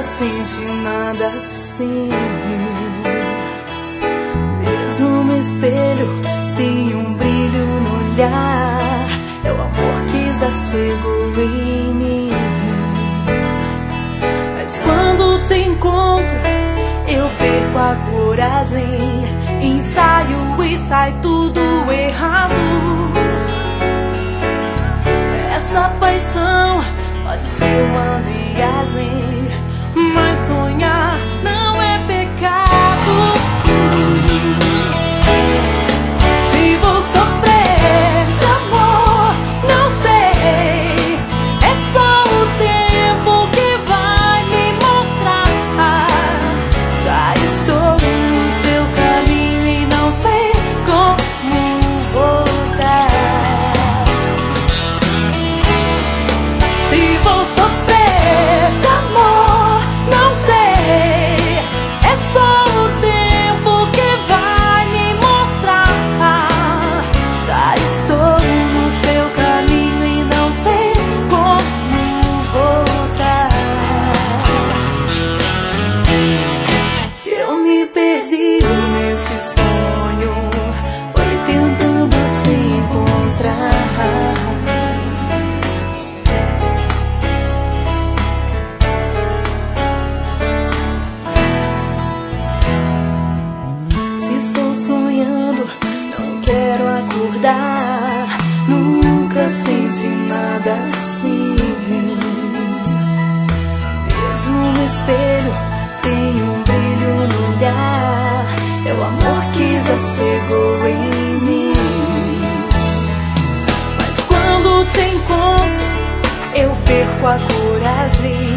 senti nada assim. Mesmo no espelho tem um brilho no olhar. É o amor que já chegou em mim. Mas quando te encontro eu perco a coragem. Ensaio e sai tudo errado. Essa paixão pode ser uma viagem, mas sonhar não é pecado. Se vou sofrer de amor, não sei. É só o tempo que vai me mostrar. Já estou no seu caminho e não sei como voltar. Se vou sofrer de amor, não sei. É só o tempo que vai me mostrar. Já estou no seu caminho e não sei como voltar. Se eu me perdi nesse sonho, foi tentando te encontrar. Se estou sonhando, não quero acordar. Nunca senti nada assim. Mesmo no espelho tem um brilho no olhar. É o amor que já chegou em mim. Mas quando te encontro eu perco a coragem.